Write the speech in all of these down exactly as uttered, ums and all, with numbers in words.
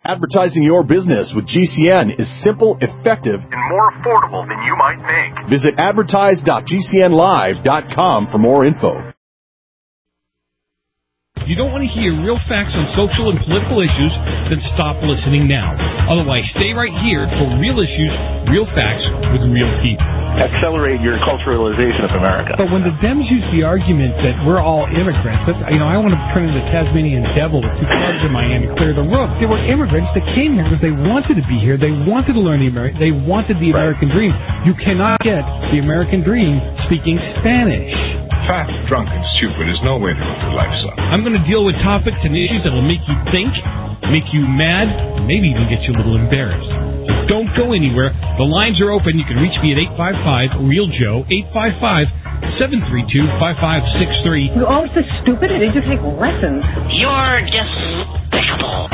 Advertising your business with G C N is simple, effective, and more affordable than you might think. Visit advertise dot g c n live dot com for more info. You don't want to hear real facts on social and political issues? Then stop listening now. Otherwise, stay right here for real issues, real facts with real people. Accelerate your culturalization of America. But when the Dems use the argument that we're all immigrants, that, you know, I want to turn into the Tasmanian devil with two clubs in my hand to clear the roof. There were immigrants that came here because they wanted to be here. They wanted to learn the American. They wanted the American dream. You cannot get the American dream speaking Spanish. Fat, drunk, and stupid is no way to live your life, son. I'm going to deal with topics and issues that will make you think, make you mad, maybe even get you a little embarrassed. So don't go anywhere. The lines are open. You can reach me at eight five five, real joe, eight five five, seven three two, five five six three. You're always so stupid. I need to take lessons. You're despicable.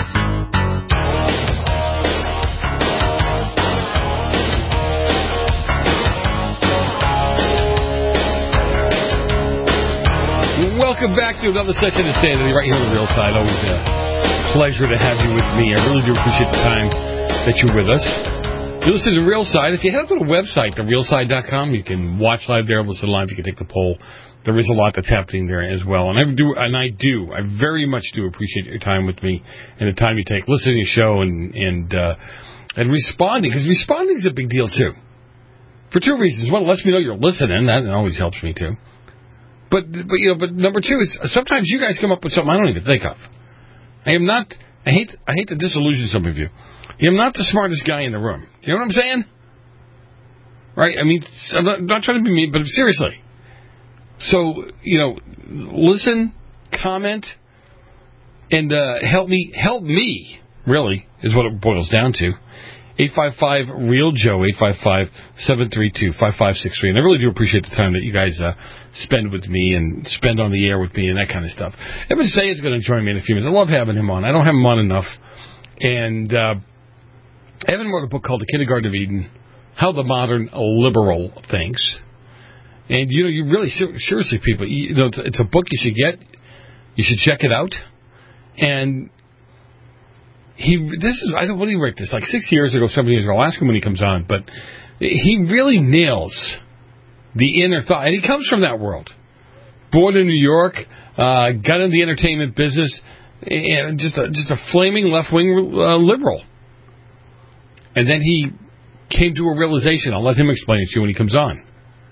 Welcome back to another session of Sanity right here on the Real Side. Always a pleasure to have you with me. I really do appreciate the time that you're with us. You listen to the Real Side. If you head up to the website, the real side dot com, you can watch live there, listen live. You can take the poll. There is a lot that's happening there as well. And I do, and I do, I very much do appreciate your time with me and the time you take listening to the show and and uh, and responding, because responding is a big deal too. For two reasons. One, it lets me know you're listening. That always helps me too. But, but you know, but number two is sometimes you guys come up with something I don't even think of. I am not. I hate. I hate to disillusion some of you. I am not the smartest guy in the room. You know what I'm saying? Right? I mean, I'm not, I'm not trying to be mean, but seriously. So you know, listen, comment, and uh, help me. Help me. Really is what it boils down to. eight five five, real joe, eight five five, seven three two, five five six three. And I really do appreciate the time that you guys uh, spend with me and spend on the air with me and that kind of stuff. Evan Say is going to join me in a few minutes. I love having him on. I don't have him on enough. And uh, Evan wrote a book called The Kindergarten of Eden, How the Modern Liberal Thinks. And, you know, you really, seriously, people, you know, it's, it's a book you should get. You should check it out. And He, this is, I don't, what did he write this? Like six years ago, seven years ago. I'll ask him when he comes on. But he really nails the inner thought. And he comes from that world. Born in New York, uh, got in the entertainment business, and just a, just a flaming left-wing uh, liberal. And then he came to a realization. I'll let him explain it to you when he comes on.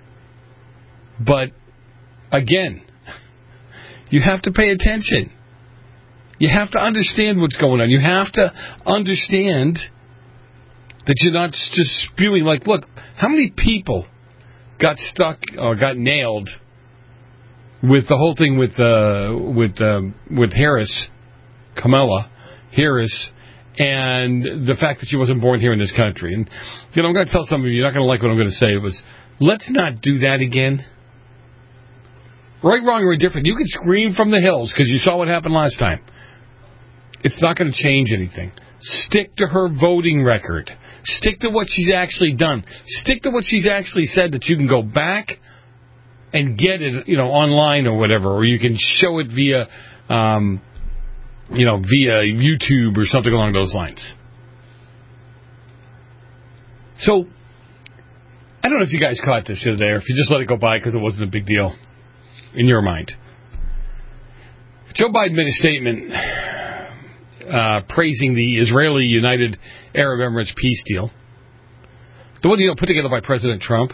But, again, you have to pay attention. You have to understand what's going on. You have to understand that you're not just spewing like, look, how many people got stuck or got nailed with the whole thing with uh, with uh, with Harris, Kamala Harris, and the fact that she wasn't born here in this country. And, you know, I'm going to tell some of you, you're not going to like what I'm going to say. It was, let's not do that again. Right, wrong, or indifferent. You can scream from the hills because you saw what happened last time. It's not going to change anything. Stick to her voting record. Stick to what she's actually done. Stick to what she's actually said, that you can go back and get it, you know, online or whatever, or you can show it via, um, you know, via YouTube or something along those lines. So, I don't know if you guys caught this the other day, or if you just let it go by because it wasn't a big deal in your mind. Joe Biden made a statement Uh, praising the Israeli United Arab Emirates peace deal. The one, you know, put together by President Trump.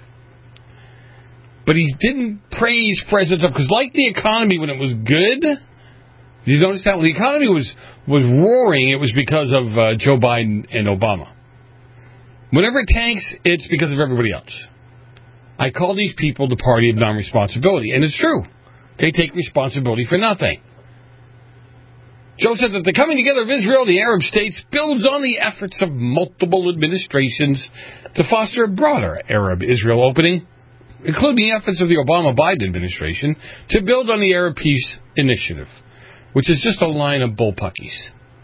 But he didn't praise President Trump, because like the economy when it was good, did you notice that? When the economy was, was roaring, it was because of uh, Joe Biden and Obama. Whenever it tanks, it's because of everybody else. I call these people the party of non-responsibility, and it's true. They take responsibility for nothing. Joe said that the coming together of Israel and the Arab states builds on the efforts of multiple administrations to foster a broader Arab-Israel opening, including the efforts of the Obama-Biden administration to build on the Arab Peace Initiative, which is just a line of bullpuckies.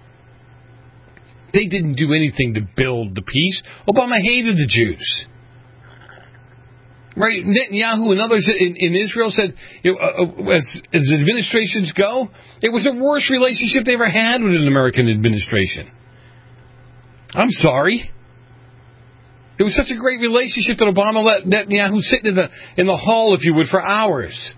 They didn't do anything to build the peace. Obama hated the Jews. Right? Netanyahu and others in, in Israel said, you know, uh, as, as administrations go, it was the worst relationship they ever had with an American administration. I'm sorry. It was such a great relationship that Obama let Netanyahu sit in the in the hall, if you would, for hours.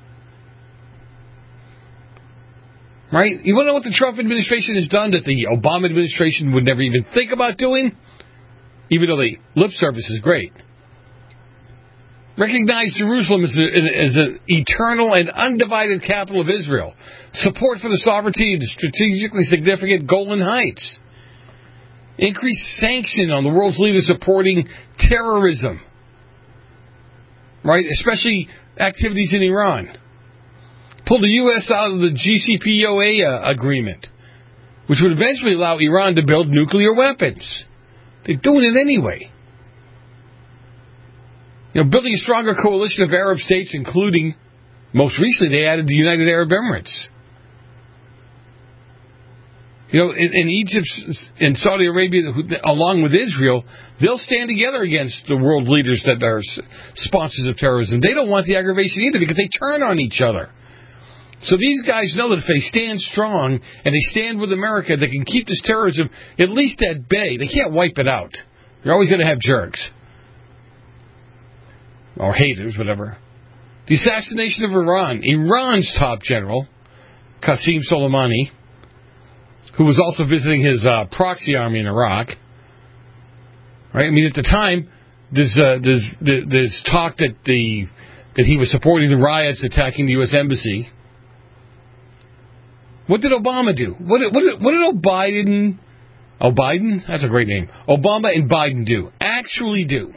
Right? You want to know what the Trump administration has done that the Obama administration would never even think about doing? Even though the lip service is great. Recognize Jerusalem as, a, as an eternal and undivided capital of Israel. Support for the sovereignty of the strategically significant Golan Heights. Increase sanction on the world's leaders supporting terrorism. Right? Especially activities in Iran. Pull the U S out of the J C P O A agreement, which would eventually allow Iran to build nuclear weapons. They're doing it anyway. You know, building a stronger coalition of Arab states, including, most recently, they added the United Arab Emirates. You know, in, in Egypt and Saudi Arabia, along with Israel, they'll stand together against the world leaders that are sponsors of terrorism. They don't want the aggravation either because they turn on each other. So these guys know that if they stand strong and they stand with America, they can keep this terrorism at least at bay. They can't wipe it out. You're always going to have jerks. Or haters, whatever. The assassination of Iran. Iran's top general, Qasem Soleimani, who was also visiting his uh, proxy army in Iraq. Right? I mean, at the time, there's, uh, there's, there's talk that the that he was supporting the riots attacking the U S Embassy. What did Obama do? What did, what did, what did Biden... Oh, Biden? That's a great name. Obama and Biden do. Actually do.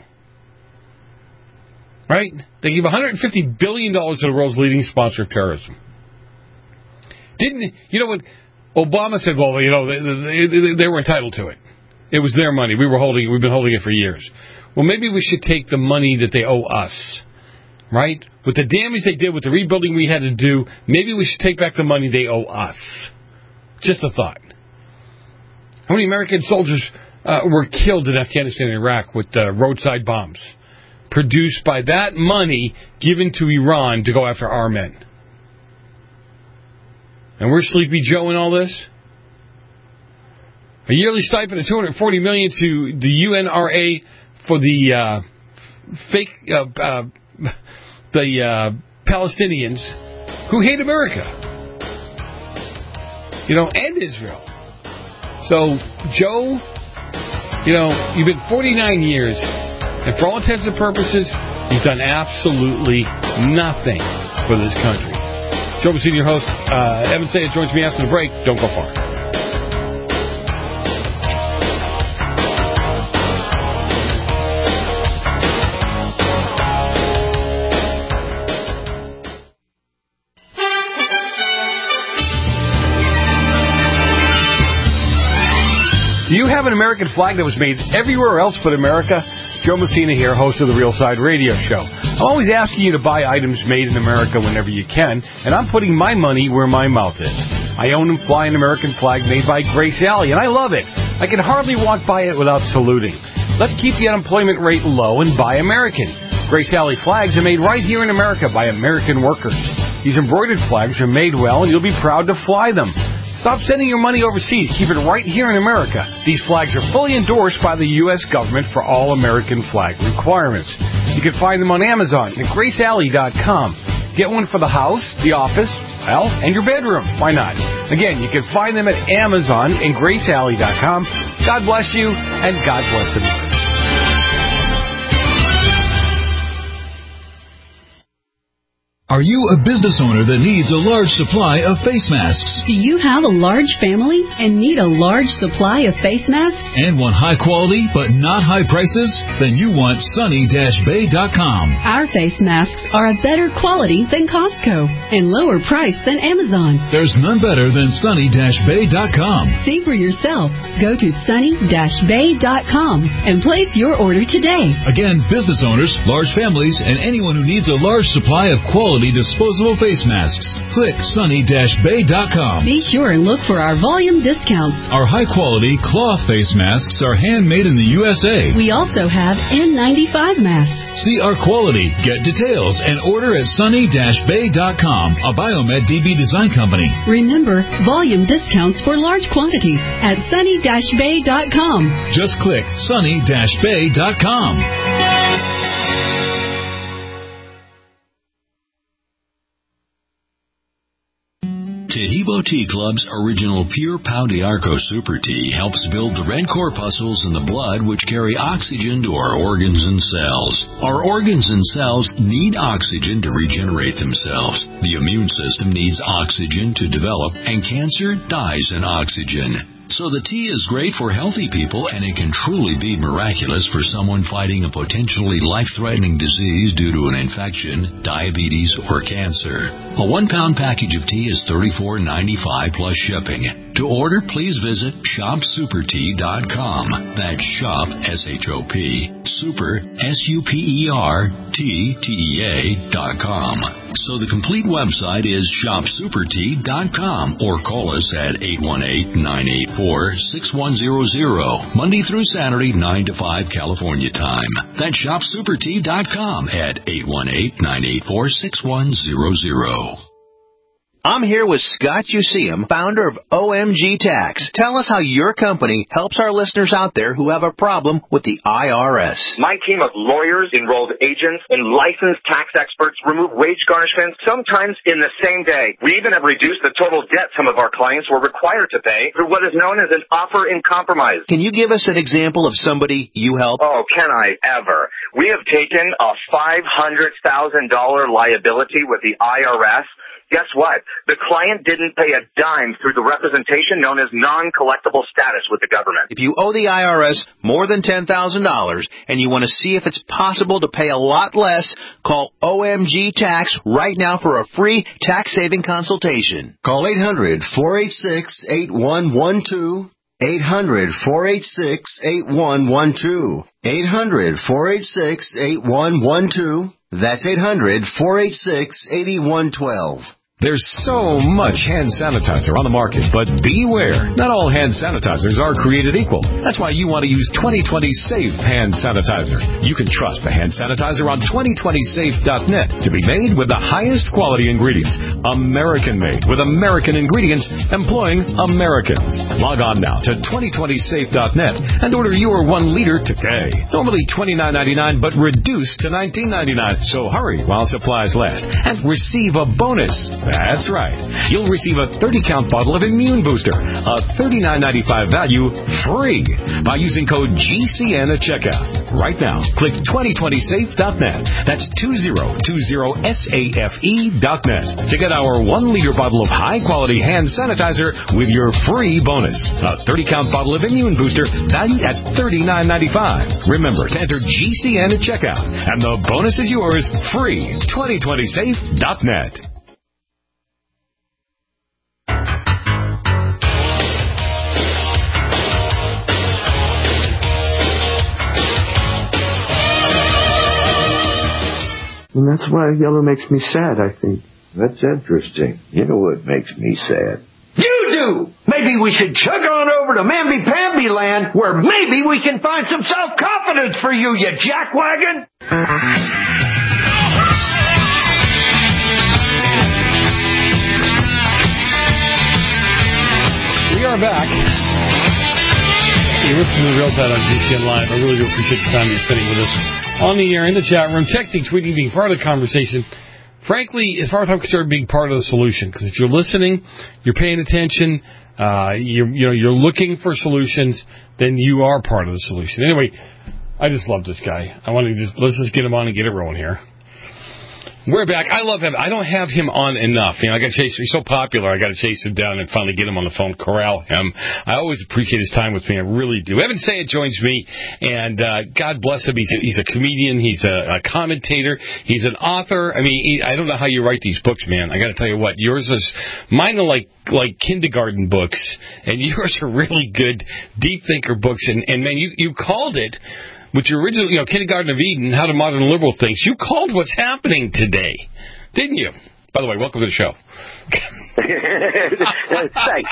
Right? They give one hundred fifty billion dollars to the world's leading sponsor of terrorism. Didn't... You know what... Obama said, well, you know, they, they, they were entitled to it. It was their money. We were holding it. We've been holding it for years. Well, maybe we should take the money that they owe us, right? With the damage they did, with the rebuilding we had to do, maybe we should take back the money they owe us. Just a thought. How many American soldiers uh, were killed in Afghanistan and Iraq with uh, roadside bombs produced by that money given to Iran to go after our men? And we're Sleepy Joe in all this? A yearly stipend of two hundred forty million dollars to the U N R A for the uh, fake uh, uh, the uh, Palestinians who hate America, you know, and Israel. So, Joe, you know, you've been forty-nine years, and for all intents and purposes, you've done absolutely nothing for this country. Joe Messina, your host. Uh, Evan Sayers joins me after the break. Don't go far. Do you have an American flag that was made everywhere else but America? Joe Messina here, host of the Real Side Radio Show. I'm always asking you to buy items made in America whenever you can, and I'm putting my money where my mouth is. I own and fly an American flag made by Grace Alley, and I love it. I can hardly walk by it without saluting. Let's keep the unemployment rate low and buy American. Grace Alley flags are made right here in America by American workers. These embroidered flags are made well, and you'll be proud to fly them. Stop sending your money overseas. Keep it right here in America. These flags are fully endorsed by the U S government for all American flag requirements. You can find them on Amazon at grace alley dot com. Get one for the house, the office, well, and your bedroom. Why not? Again, you can find them at Amazon and grace alley dot com. God bless you, and God bless America. Are you a business owner that needs a large supply of face masks? Do you have a large family and need a large supply of face masks? And want high quality but not high prices? Then you want sunny dash bay dot com. Our face masks are a better quality than Costco and lower price than Amazon. There's none better than sunny dash bay dot com. See for yourself. Go to sunny dash bay dot com and place your order today. Again, business owners, large families, and anyone who needs a large supply of quality high-quality disposable face masks. Click sunny dash bay dot com. Be sure and look for our volume discounts. Our high-quality cloth face masks are handmade in the U S A. We also have N ninety-five masks. See our quality, get details, and order at sunny dash bay dot com, a Biomed D B design company. Remember, volume discounts for large quantities at sunny dash bay dot com. Just click sunny dash bay dot com. Tahibo Tea Club's original Pure Pau d'Arco Super Tea helps build the red corpuscles in the blood which carry oxygen to our organs and cells. Our organs and cells need oxygen to regenerate themselves. The immune system needs oxygen to develop, and cancer dies in oxygen. So the tea is great for healthy people, and it can truly be miraculous for someone fighting a potentially life-threatening disease due to an infection, diabetes, or cancer. A one-pound package of tea is thirty-four ninety-five plus shipping. To order, please visit shop super tea dot com. That's shop, S H O P, super, S U P E R, T, T E A, dot com. So the complete website is shop super tea dot com, or call us at eight one eight, nine eight four, six one zero zero, Monday through Saturday, nine to five California time. That's shop super tea dot com at eight one eight, nine eight four, six one zero zero. I'm here with Scott Useum, founder of O M G Tax. Tell us how your company helps our listeners out there who have a problem with the I R S. My team of lawyers, enrolled agents, and licensed tax experts remove wage garnishments, sometimes in the same day. We even have reduced the total debt some of our clients were required to pay through what is known as an offer in compromise. Can you give us an example of somebody you help? Oh, can I ever? We have taken a five hundred thousand dollars liability with the I R S. Guess what? The client didn't pay a dime through the representation known as non-collectible status with the government. If you owe the I R S more than ten thousand dollars and you want to see if it's possible to pay a lot less, call O M G Tax right now for a free tax-saving consultation. Call eight hundred, four eight six, eight one one two. eight hundred, four eight six, eight one one two. eight hundred, four eight six, eight one one two. That's eight hundred, four eight six, eight one one two. There's so much hand sanitizer on the market, but beware. Not all hand sanitizers are created equal. That's why you want to use twenty twenty Safe Hand Sanitizer. You can trust the hand sanitizer on twenty twenty safe dot net to be made with the highest quality ingredients. American-made with American ingredients employing Americans. Log on now to twenty twenty safe dot net and order your one liter today. Normally twenty-nine ninety-nine, but reduced to nineteen ninety-nine. So hurry while supplies last and receive a bonus. That's right. You'll receive a thirty-count bottle of Immune Booster, a thirty-nine ninety-five value, free by using code G C N at checkout. Right now, click twenty twenty safe dot net. That's two zero two zero safe dot net to get our one-liter bottle of high-quality hand sanitizer with your free bonus. A thirty-count bottle of Immune Booster valued at thirty-nine ninety-five. Remember to enter G C N at checkout, and the bonus is yours free. twenty twenty safe dot net. And that's why yellow makes me sad, I think. That's interesting. You know what makes me sad? You do! Maybe we should chug on over to Mamby-Pamby land, where maybe we can find some self-confidence for you, you jackwagon! We are back. You're listening to The Real Side on G C N Live. I really do appreciate the time you're spending with us on the air, in the chat room, texting, tweeting, being part of the conversation. Frankly, as far as I'm concerned, being part of the solution. Because if you're listening, you're paying attention, uh, you're, you know, you're looking for solutions, then you are part of the solution. Anyway, I just love this guy. I want to just, let's just get him on and get it rolling here. We're back. I love him. I don't have him on enough. You know, I got to chase. He's so popular. I got to chase him down and finally get him on the phone, corral him. I always appreciate his time with me. I really do. Evan Sayed joins me, and uh, God bless him. He's a, he's a comedian. He's a, a commentator. He's an author. I mean, he, I don't know how you write these books, man. I got to tell you what. Yours is mine are like like kindergarten books, and yours are really good, deep thinker books. And, and man, you you called it. With your original, you know, Kindergarten of Eden, How do Modern Liberal Think, you called what's happening today. Didn't you? By the way, welcome to the show. Thanks.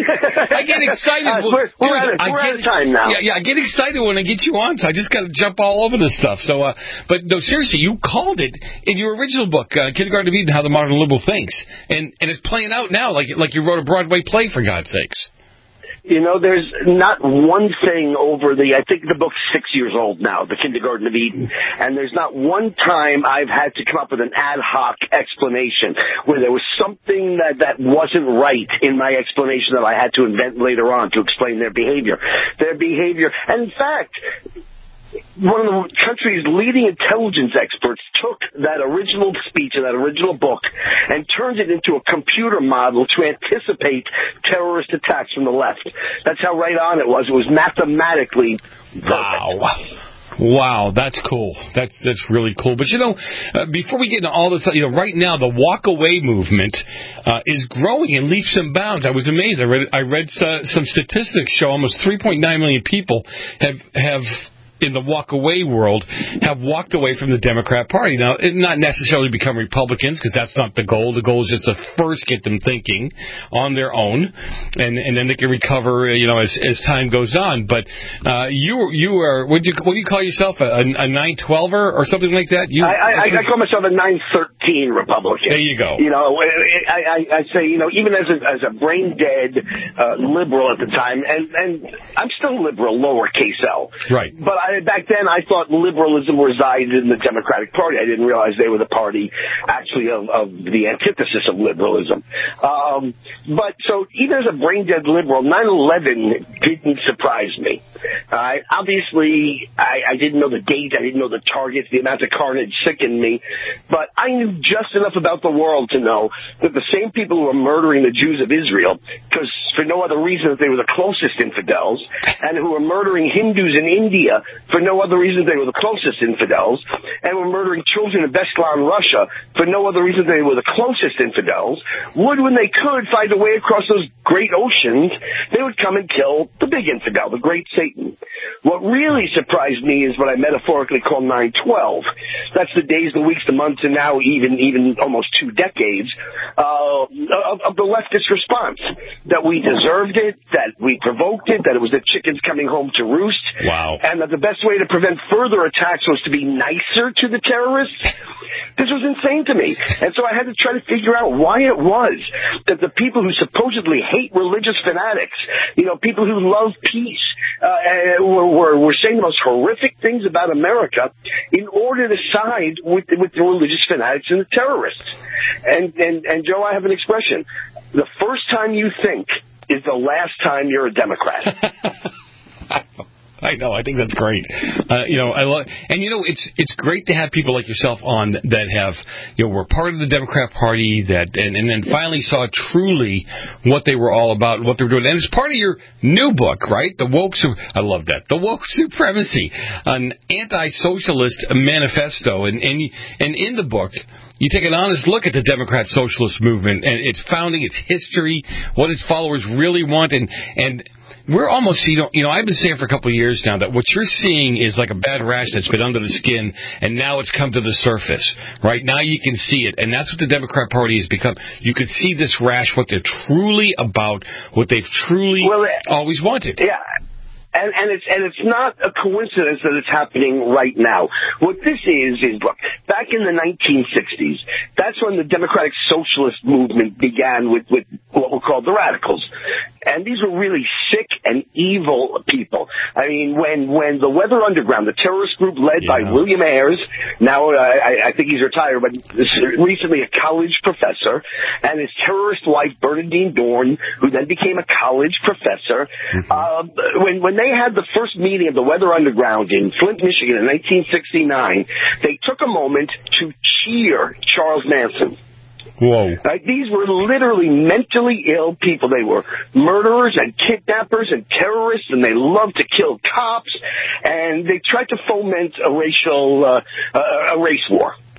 I get excited. Uh, we're Dude, we're, out, of, I we're get, out of time now. Yeah, yeah, I get excited when I get you on, so I just got to jump all over this stuff. So, uh, but no, seriously, you called it in your original book, uh, Kindergarten of Eden: How the Modern Liberal Thinks, and and it's playing out now, like like you wrote a Broadway play, for God's sakes. You know, there's not one thing over the, I think the book's six years old now, The Kindergarten of Eden, and there's not one time I've had to come up with an ad hoc explanation where there was something that, that wasn't right in my explanation that I had to invent later on to explain their behavior. Their behavior, and in fact, one of the country's leading intelligence experts took that original speech and that original book and turned it into a computer model to anticipate terrorist attacks from the left. That's how right on it was. It was mathematically perfect. Wow. Wow, that's cool. That's that's really cool. But, you know, uh, before we get into all this, you know, right now the walk-away movement uh, is growing in leaps and bounds. I was amazed. I read I read uh, some statistics show almost three point nine million people have have in the walk-away world have walked away from the Democrat Party. Now, it not necessarily become Republicans, because that's not the goal. The goal is just to first get them thinking on their own, and and then they can recover, you know, as as time goes on. But uh, you you are what do you what do you call yourself, a, a nine twelver or something like that? You, I, I, I call myself a nine thirteen Republican. There you go. You know, I, I, I say, you know, even as a, as a brain dead uh, liberal at the time, and and I'm still liberal, lowercase l. Right. But I. Back then, I thought liberalism resided in the Democratic Party. I didn't realize they were the party, actually, of, of the antithesis of liberalism. Um, but so, even as a brain-dead liberal, nine eleven didn't surprise me. Uh, obviously, I, I didn't know the date, I didn't know the targets, the amount of carnage sickened me, but I knew just enough about the world to know that the same people who were murdering the Jews of Israel, because for no other reason that they were the closest infidels, and who were murdering Hindus in India for no other reason they were the closest infidels, and were murdering children in Beslan, Russia, for no other reason they were the closest infidels, would, when they could, find a way across those great oceans, they would come and kill the big infidel, the great Satan. What really surprised me is what I metaphorically call nine twelve. That's the days, the weeks, the months, and now even even almost two decades uh, of, of the leftist response. That we deserved it, that we provoked it, that it was the chickens coming home to roost. Wow. And that the best way to prevent further attacks was to be nicer to the terrorists. This was insane to me. And so I had to try to figure out why it was that the people who supposedly hate religious fanatics, you know, people who love peace, uh, were, were, were saying the most horrific things about America in order to side with, with the religious fanatics and the terrorists. And, and, and Joe, I have an expression. The first time you think is the last time you're a Democrat. I know. I think that's great. Uh, you know, I love, and you know, it's it's great to have people like yourself on that have, you know, were part of the Democrat Party that, and, and then finally saw truly what they were all about, what they were doing, and it's part of your new book, right? The woke, I love that, the woke supremacy, an anti-socialist manifesto, and and and in the book, you take an honest look at the Democrat Socialist movement and its founding, its history, what its followers really want, and and. We're almost, you know, you know, I've been saying for a couple of years now that what you're seeing is like a bad rash that's been under the skin, and now it's come to the surface. Right now you can see it, and that's what the Democrat Party has become. You can see this rash, what they're truly about, what they've truly well, always wanted. Yeah. And, and it's and it's not a coincidence that it's happening right now. What this is is, look, back in the nineteen sixties, that's when the Democratic Socialist movement began with, with what were called the radicals. And these were really sick and evil people. I mean, when when the Weather Underground, the terrorist group led yeah. by William Ayers, now uh, I, I think he's retired, but recently a college professor, and his terrorist wife, Bernadine Dorn, who then became a college professor, mm-hmm. uh, when when they had the first meeting of the Weather Underground in Flint, Michigan in nineteen sixty-nine, they took a moment to cheer Charles Manson. Whoa. Right? These were literally mentally ill people. They were murderers and kidnappers and terrorists, and they loved to kill cops, and they tried to foment a racial, uh, uh, a race war.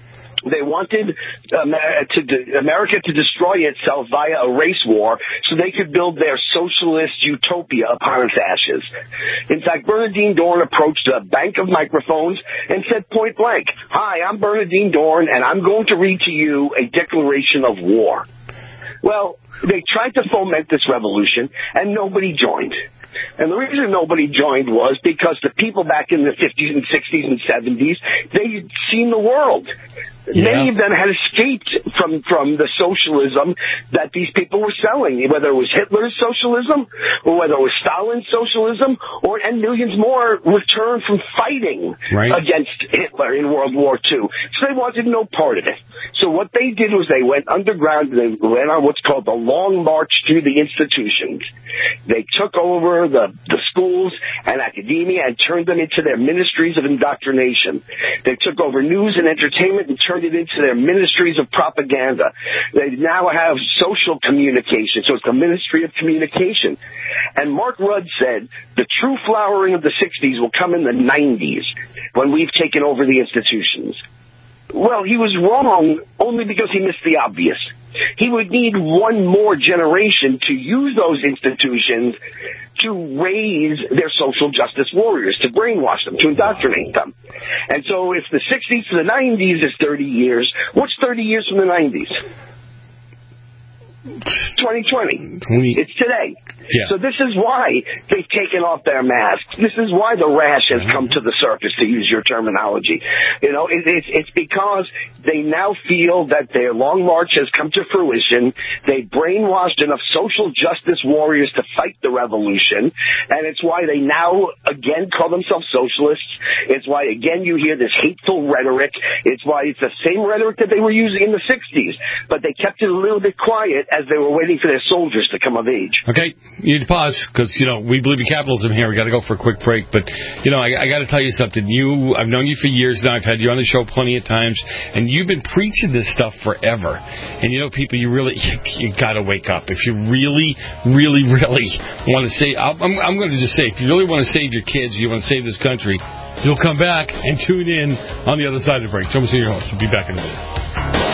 They wanted America to, de- America to destroy itself via a race war so they could build their socialist utopia upon its ashes. In fact, Bernardine Dohrn approached a bank of microphones and said point blank, "Hi, I'm Bernardine Dohrn, and I'm going to read to you a declaration of war." Well, they tried to foment this revolution, and nobody joined. And the reason nobody joined was because the people back in the fifties and sixties and seventies, they'd seen the world. Yeah. Many of them had escaped from, from the socialism that these people were selling, whether it was Hitler's socialism or whether it was Stalin's socialism, or and millions more returned from fighting right. against Hitler in World War Two. So they wanted no part of it. So what they did was they went underground and they went on what's called the Long March through the institutions. They took over the, the schools and academia and turned them into their ministries of indoctrination. They took over news and entertainment and turned it into their ministries of propaganda. They now have social communication, so it's the Ministry of Communication. And Mark Rudd said the true flowering of the sixties will come in the nineties when we've taken over the institutions. Well, he was wrong only because he missed the obvious. He would need one more generation to use those institutions to raise their social justice warriors, to brainwash them, to indoctrinate them. And so if the sixties to the nineties is thirty years, what's thirty years from the nineties? twenty twenty. It's today. Yeah. So this is why they've taken off their masks. This is why the rash has come to the surface, to use your terminology. You know, it, it's, it's because they now feel that their long march has come to fruition. They brainwashed enough social justice warriors to fight the revolution, and it's why they now again call themselves socialists. It's why again you hear this hateful rhetoric. It's why it's the same rhetoric that they were using in the sixties, but they kept it a little bit quiet as they were waiting for their soldiers to come of age. Okay, you need to pause, because, you know, we believe in capitalism here. We got to go for a quick break. But, you know, I, I got to tell you something. You, I've known you for years now. I've had you on the show plenty of times, and you've been preaching this stuff forever. And, you know, people, you really, you, you got to wake up. If you really, really, really want to save, I'm, I'm going to just say, if you really want to save your kids, you want to save this country, you'll come back and tune in on the other side of the break. Joe Messina, your host. We'll be back in a minute.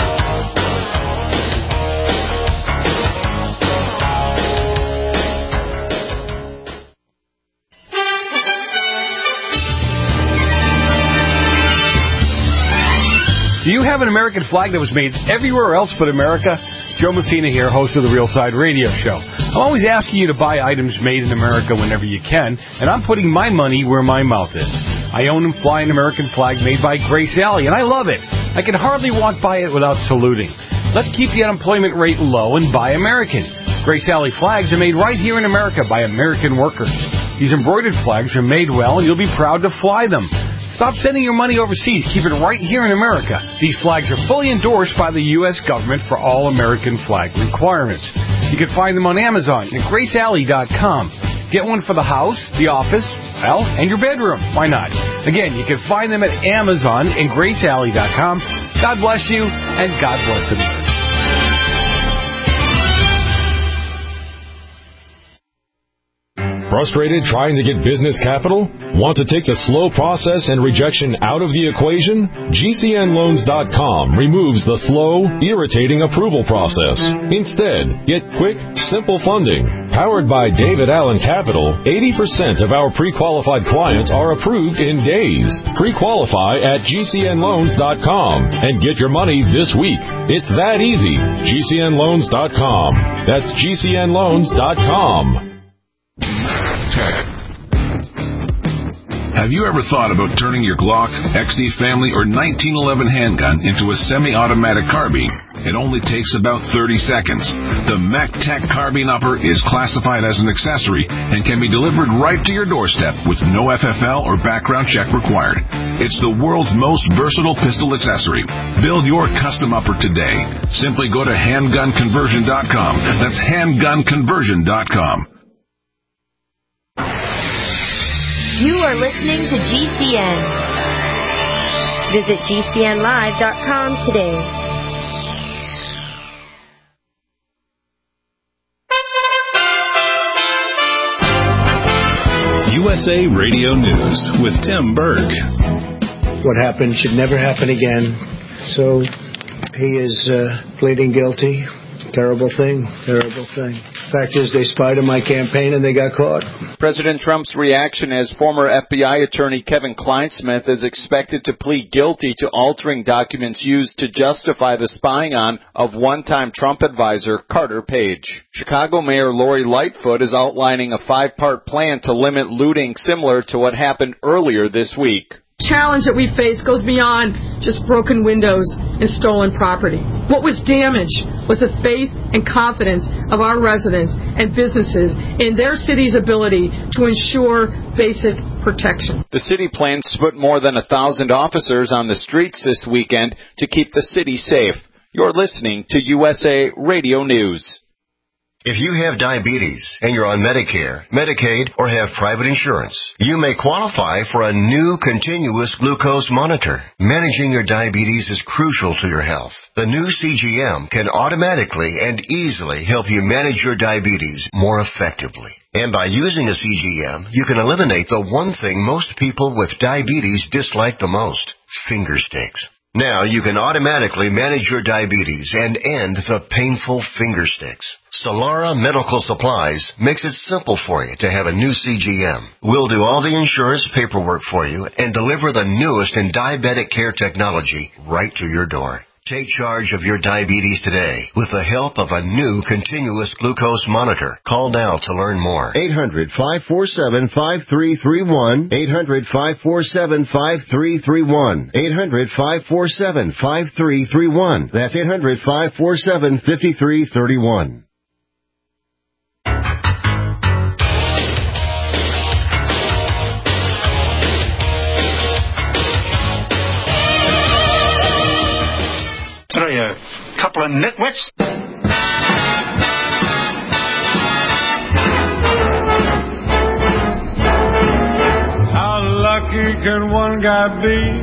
Do you have an American flag that was made everywhere else but America? Joe Messina here, host of the Real Side Radio Show. I'm always asking you to buy items made in America whenever you can, and I'm putting my money where my mouth is. I own and fly an American flag made by Grace Alley, and I love it. I can hardly walk by it without saluting. Let's keep the unemployment rate low and buy American. Grace Alley flags are made right here in America by American workers. These embroidered flags are made well, and you'll be proud to fly them. Stop sending your money overseas. Keep it right here in America. These flags are fully endorsed by the U S government for all American flag requirements. You can find them on Amazon at grace alley dot com. Get one for the house, the office, well, and your bedroom. Why not? Again, you can find them at Amazon and grace alley dot com. God bless you, and God bless America. Frustrated trying to get business capital? Want to take the slow process and rejection out of the equation? G C N loans dot com removes the slow, irritating approval process. Instead, get quick, simple funding. Powered by David Allen Capital, eighty percent of our pre-qualified clients are approved in days. Pre-qualify at G C N loans dot com and get your money this week. It's that easy. G C N loans dot com. That's G C N loans dot com. Have you ever thought about turning your Glock, X D Family, or nineteen eleven handgun into a semi-automatic carbine? It only takes about thirty seconds. The MacTac Carbine Upper is classified as an accessory and can be delivered right to your doorstep with no F F L or background check required. It's the world's most versatile pistol accessory. Build your custom upper today. Simply go to handgun conversion dot com. That's handgun conversion dot com. You are listening to G C N. Visit G C N live dot com today. U S A Radio News with Tim Berg. What happened should never happen again. So he is uh, pleading guilty. Terrible thing. Terrible thing. Fact is, they spied on my campaign and they got caught. President Trump's reaction as former F B I attorney Kevin Kleinsmith is expected to plead guilty to altering documents used to justify the spying on of one-time Trump advisor Carter Page. Chicago Mayor Lori Lightfoot is outlining a five-part plan to limit looting similar to what happened earlier this week. Challenge that we face goes beyond just broken windows and stolen property. What was damaged was the faith and confidence of our residents and businesses in their city's ability to ensure basic protection. The city plans to put more than a thousand officers on the streets this weekend to keep the city safe. You're listening to U S A Radio News. If you have diabetes and you're on Medicare, Medicaid, or have private insurance, you may qualify for a new continuous glucose monitor. Managing your diabetes is crucial to your health. The new C G M can automatically and easily help you manage your diabetes more effectively. And by using a C G M, you can eliminate the one thing most people with diabetes dislike the most, finger sticks. Now you can automatically manage your diabetes and end the painful finger sticks. Solara Medical Supplies makes it simple for you to have a new C G M. We'll do all the insurance paperwork for you and deliver the newest in diabetic care technology right to your door. Take charge of your diabetes today with the help of a new continuous glucose monitor. Call now to learn more. eight hundred, five four seven, five three three one. eight hundred, five four seven, five three three one. eight hundred, five four seven, five three three one. That's eight hundred, five four seven, five three three one. What are you, a couple of nitwits? How lucky can one guy be?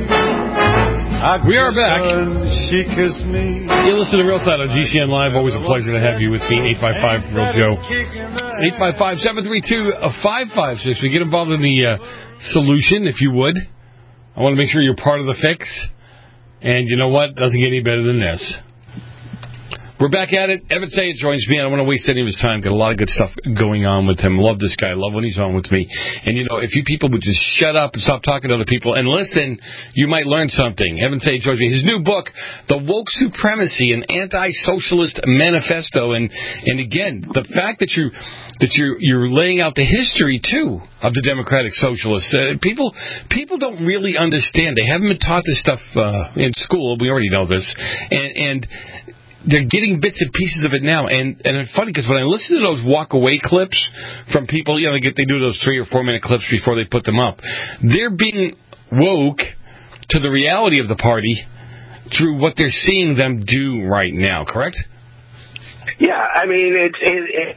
I we are back. She kissed me. You listen to Real Side on G C N Live. Always a pleasure to have you with me. eight five five, Real Joe. eight five five, seven three two, five five six. We get involved in the uh, solution, if you would. I want to make sure you're part of the fix. And you know what? Doesn't get any better than this. We're back at it. Evan Sayed joins me. I don't want to waste any of his time. Got a lot of good stuff going on with him. Love this guy. Love when he's on with me. And, you know, if you people would just shut up and stop talking to other people and listen, you might learn something. Evan Sayed joins me. His new book, The Woke Supremacy, an Anti-Socialist Manifesto. And, and again, the fact that you... that you're, you're laying out the history, too, of the Democratic Socialists. Uh, people people don't really understand. They haven't been taught this stuff uh, in school. We already know this. And, and they're getting bits and pieces of it now. And, and it's funny because when I listen to those walk-away clips from people, you know, they, get, they do those three- or four-minute clips before they put them up, they're being woke to the reality of the party through what they're seeing them do right now, correct? Yeah, I mean, it's... It, it,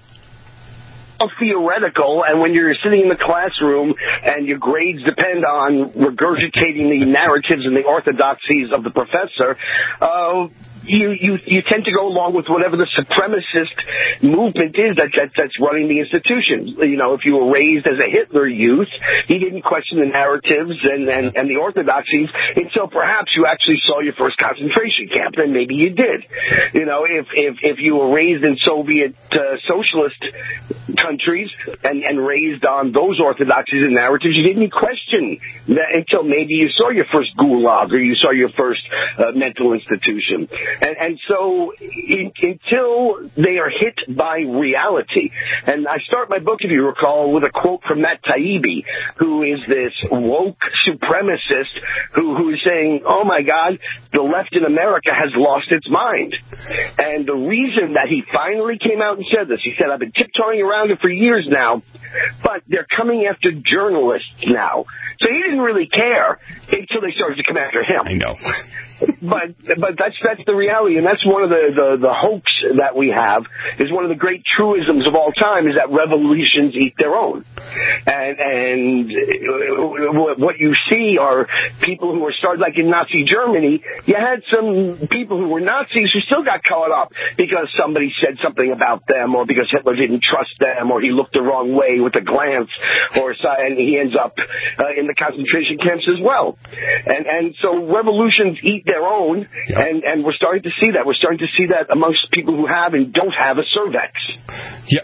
theoretical, and when you're sitting in the classroom and your grades depend on regurgitating the narratives and the orthodoxies of the professor, uh, you, you you tend to go along with whatever the supremacist movement is that, that that's running the institution. You know, if you were raised as a Hitler youth, he didn't question the narratives and, and, and the orthodoxies until perhaps you actually saw your first concentration camp, and maybe you did. You know, if if, if you were raised in Soviet uh, socialist countries and, and raised on those orthodoxies and narratives, you didn't question that until maybe you saw your first gulag or you saw your first uh, mental institution. And, and so in, until they are hit by reality, and I start my book, if you recall, with a quote from Matt Taibbi, who is this woke supremacist who, who is saying, oh my God, the left in America has lost its mind. And the reason that he finally came out and said this, he said, I've been tiptoeing around it for years now, but they're coming after journalists now. So he didn't really care until they started to come after him. I know. But but that's that's the reality, and that's one of the, the, the hopes that we have, is one of the great truisms of all time, is that revolutions eat their own. And, and what you see are people who are started, like in Nazi Germany, you had some people who were Nazis who still got caught up because somebody said something about them, or because Hitler didn't trust them, or he looked the wrong way, something with a glance, or and he ends up uh, in the concentration camps as well. And and so revolutions eat their own, yep. and and we're starting to see that. We're starting to see that amongst people who have and don't have a cervix. Yep.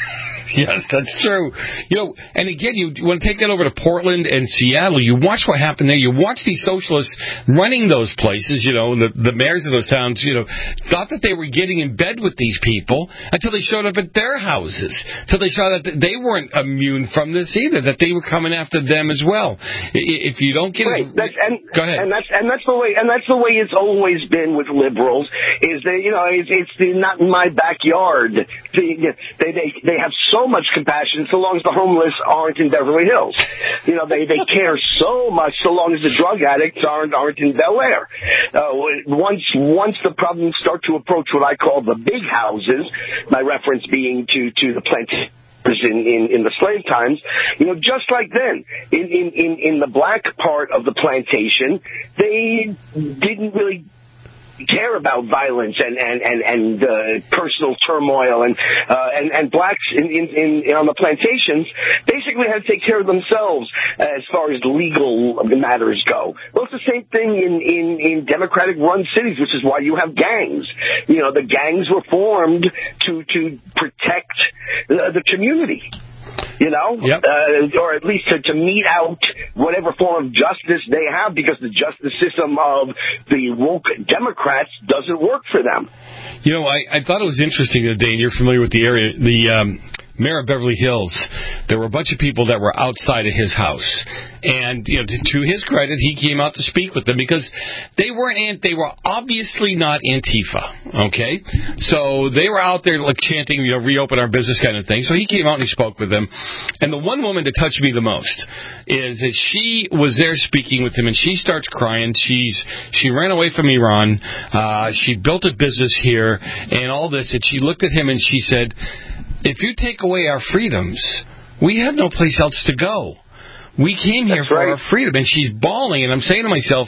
Yes, that's true. You know, and again, you want to take that over to Portland and Seattle. You watch what happened there. You watch these socialists running those places, you know, and the, the mayors of those towns, you know, thought that they were getting in bed with these people until they showed up at their houses, until they saw that they weren't immune from this either, that they were coming after them as well. If you don't get right. it, that's, and, go ahead. And that's and that's the way and that's the way it's always been with liberals. Is that you know it's, it's the not in my backyard. They they they, they have so much compassion so long as the homeless aren't in Beverly Hills. You know, they, they care so much so long as the drug addicts aren't aren't in Bel Air. Uh, once once the problems start to approach what I call the big houses, my reference being to, to the plantation in, in, in the slave times, you know, just like then, in, in, in, in the black part of the plantation, they didn't really care about violence and and and, and uh, personal turmoil, and uh, and and blacks in, in, in on the plantations basically had to take care of themselves as far as legal matters go. Well, it's the same thing in in, in Democratic-run cities, which is why you have gangs. You know, the gangs were formed to to protect the, the community. You know, yep. uh, or at least to, to mete out whatever form of justice they have, because the justice system of the woke Democrats doesn't work for them. You know, I, I thought it was interesting today, and you're familiar with the area, the um, mayor of Beverly Hills, there were a bunch of people that were outside of his house. And, you know, to, to his credit, he came out to speak with them because they weren't, they were obviously not Antifa, okay? So they were out there like chanting, you know, reopen our business kind of thing. So he came out and he spoke with them. And the one woman that touched me the most is that she was there speaking with him, and she starts crying. She's, she ran away from Iran. Uh, she built a business here and all this. And she looked at him and she said, if you take away our freedoms, we have no place else to go. We came here That's for right. our freedom. And she's bawling, and I'm saying to myself,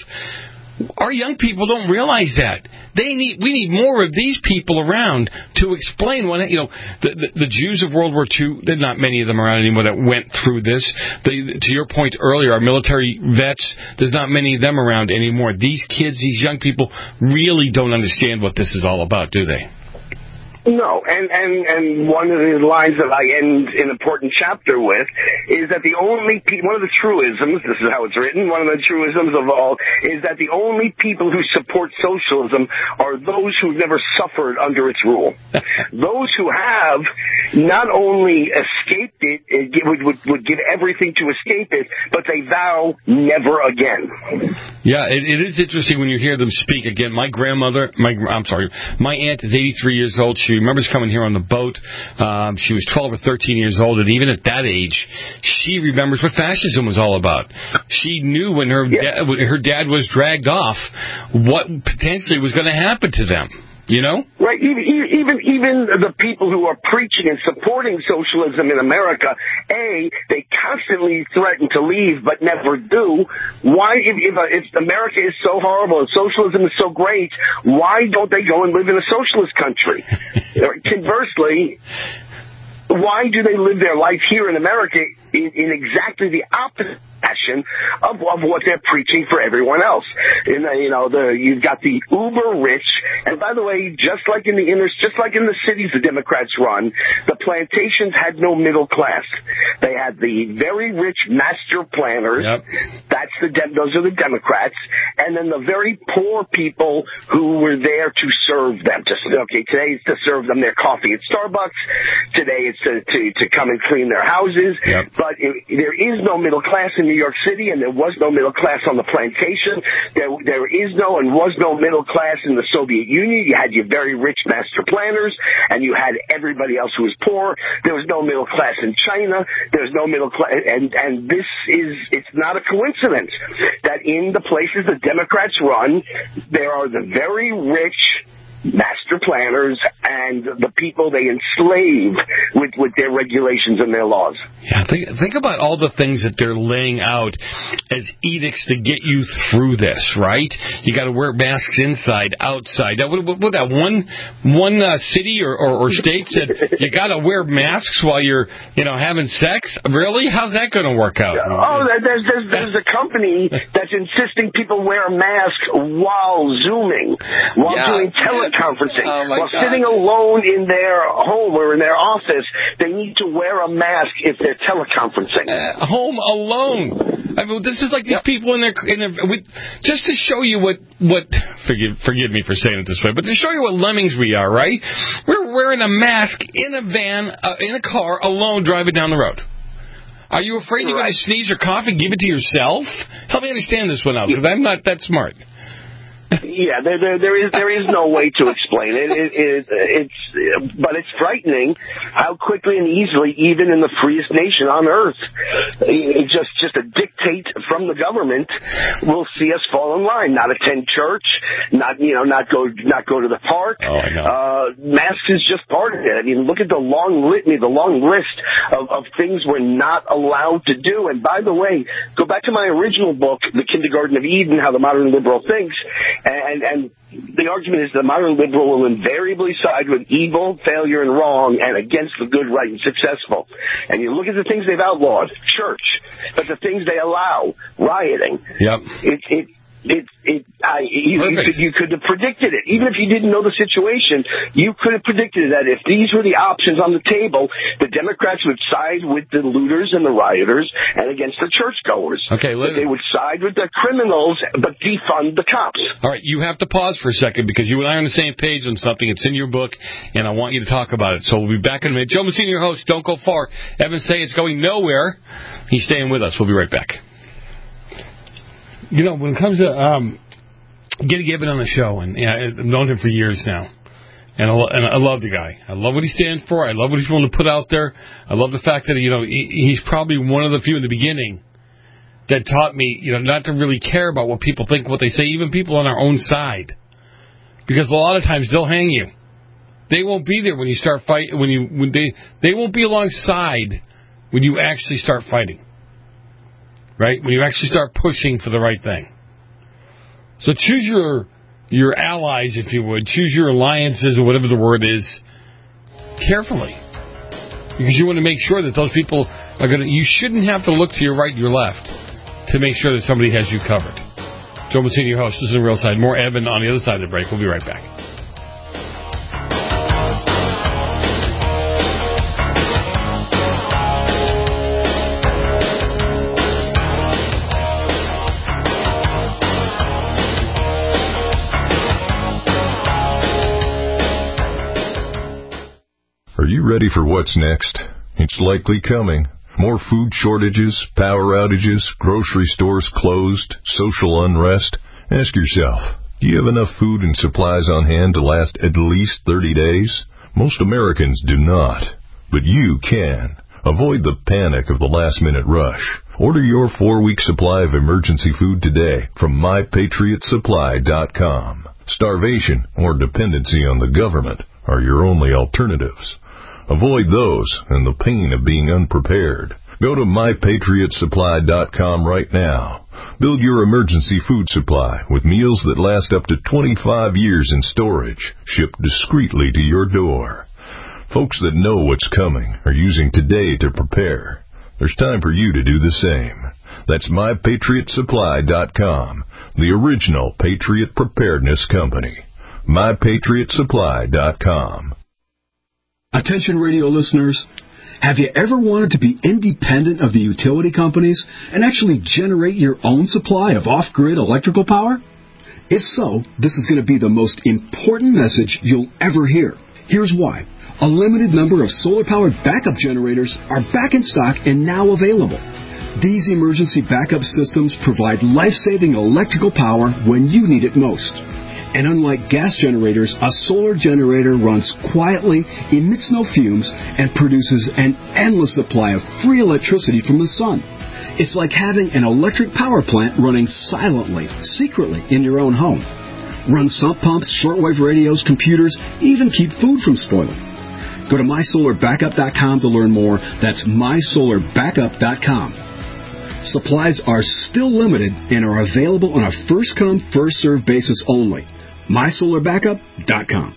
our young people don't realize that. They need, we need more of these people around to explain what, you know, the, the, the Jews of World War Two, there's not many of them around anymore that went through this. The, to your point earlier, our military vets, there's not many of them around anymore. These kids, these young people really don't understand what this is all about, do they? No, and, and, and one of the lines that I end an important chapter with is that the only pe- one of the truisms, this is how it's written, one of the truisms of all, is that the only people who support socialism are those who've never suffered under its rule. Those who have not only escaped it, it would, would, would give everything to escape it, but they vow never again. Yeah, it, it is interesting when you hear them speak. Again, my grandmother, my I'm sorry, my aunt is eighty-three years old. She remembers coming here on the boat. Um, she was twelve or thirteen years old, and even at that age, she remembers what fascism was all about. She knew when her yeah. da- when her dad was dragged off, what potentially was going to happen to them. You know? Right. Even, even even the people who are preaching and supporting socialism in America, A, they constantly threaten to leave but never do. Why, if, if, if America is so horrible and socialism is so great, why don't they go and live in a socialist country? Conversely, why do they live their life here in America in, in exactly the opposite fashion of, of what they're preaching for everyone else? And, uh, you know, the, you've got the uber rich, and by the way, just like in the inner, just like in the cities the Democrats run, the plantations had no middle class. They had the very rich master planners. Yep. That's the de- those are the Democrats, and then the very poor people who were there to serve them. Just okay, today it's to serve them their coffee at Starbucks. Today it's to to, to come and clean their houses. Yep. But it, there is no middle class in New York City, and there was no middle class on the plantation. There, there is no and was no middle class in the Soviet Union. You had your very rich master planners, and you had everybody else who was poor. There was no middle class in China. There's no middle class, and and this is it's not a coincidence that in the places the Democrats run, there are the very rich master planners and the people they enslave with, with their regulations and their laws. Yeah, think, think about all the things that they're laying out as edicts to get you through this, right? You got to wear masks inside, outside. Now, what, what, what that one one uh, city or, or, or state said you got to wear masks while you're, you know, having sex? Really? How's that going to work out? Oh, there's, there's, there's a company that's insisting people wear a mask while Zooming, while Yeah. doing teleconferencing, Oh, my while God. sitting alone in their home or in their office. They need to wear a mask if they're teleconferencing. Uh, home alone. I mean, this is like these people in their, in their with, just to show you what, what, forgive, forgive me for saying it this way, but to show you what lemmings we are, right? We're wearing a mask in a van, uh, in a car, alone, driving down the road. Are you afraid you're going to sneeze or cough and give it to yourself? Help me understand this one out, because I'm not that smart. Yeah, there, there, there is there is no way to explain it. It, it. It's, but it's frightening how quickly and easily, even in the freest nation on earth, it just just a dictate from the government will see us fall in line. Not attend church, not you know, not go not go to the park. Oh, I know. Uh, masks is just part of it. I mean, look at the long litany, the long list of, of things we're not allowed to do. And by the way, go back to my original book, The Kindergarten of Eden: How the Modern Liberal Thinks. And, and the argument is the modern liberal will invariably side with evil, failure, and wrong, and against the good, right, and successful. And you look at the things they've outlawed, church, but the things they allow, rioting. Yep. It, it, it, it, I, you, you, could, you could have predicted it. Even if you didn't know the situation, you could have predicted that if these were the options on the table, the Democrats would side with the looters and the rioters and against the churchgoers. Okay, that they would side with the criminals but defund the cops. All right, you have to pause for a second because you and I are on the same page on something. It's in your book, and I want you to talk about it. So we'll be back in a minute. Joe Messina, your host. Don't go far. Evan say it's going nowhere. He's staying with us. We'll be right back. You know, when it comes to um, getting Evan on the show, and yeah, I've known him for years now, and I, and I love the guy. I love what he stands for. I love what he's willing to put out there. I love the fact that, you know, he, he's probably one of the few in the beginning that taught me, you know, not to really care about what people think, what they say, even people on our own side. Because a lot of times they'll hang you. They won't be there when you start fighting, when you, when they, they won't be alongside when you actually start fighting. Right? When you actually start pushing for the right thing. So choose your, your allies, if you would. Choose your alliances, or whatever the word is, carefully. Because you want to make sure that those people are going to, you shouldn't have to look to your right and your left to make sure that somebody has you covered. Joe Messina, your host. This is The Real Side. More Evan on the other side of the break. We'll be right back. Are you ready for what's next? It's likely coming. More food shortages, power outages, grocery stores closed, social unrest. Ask yourself, do you have enough food and supplies on hand to last at least thirty days? Most Americans do not, but you can. Avoid the panic of the last-minute rush. Order your four-week supply of emergency food today from my patriot supply dot com. Starvation or dependency on the government are your only alternatives. Avoid those and the pain of being unprepared. Go to my patriot supply dot com right now. Build your emergency food supply with meals that last up to twenty-five years in storage, shipped discreetly to your door. Folks that know what's coming are using today to prepare. There's time for you to do the same. That's my patriot supply dot com, the original Patriot Preparedness Company. my patriot supply dot com. Attention radio listeners, have you ever wanted to be independent of the utility companies and actually generate your own supply of off-grid electrical power? If so, this is going to be the most important message you'll ever hear. Here's why. A limited number of solar-powered backup generators are back in stock and now available. These emergency backup systems provide life-saving electrical power when you need it most. And unlike gas generators, a solar generator runs quietly, emits no fumes, and produces an endless supply of free electricity from the sun. It's like having an electric power plant running silently, secretly in your own home. run sump pumps, shortwave radios, computers, even keep food from spoiling. Go to my solar backup dot com to learn more. That's my solar backup dot com. Supplies are still limited and are available on a first-come, first-served basis only. my solar backup dot com.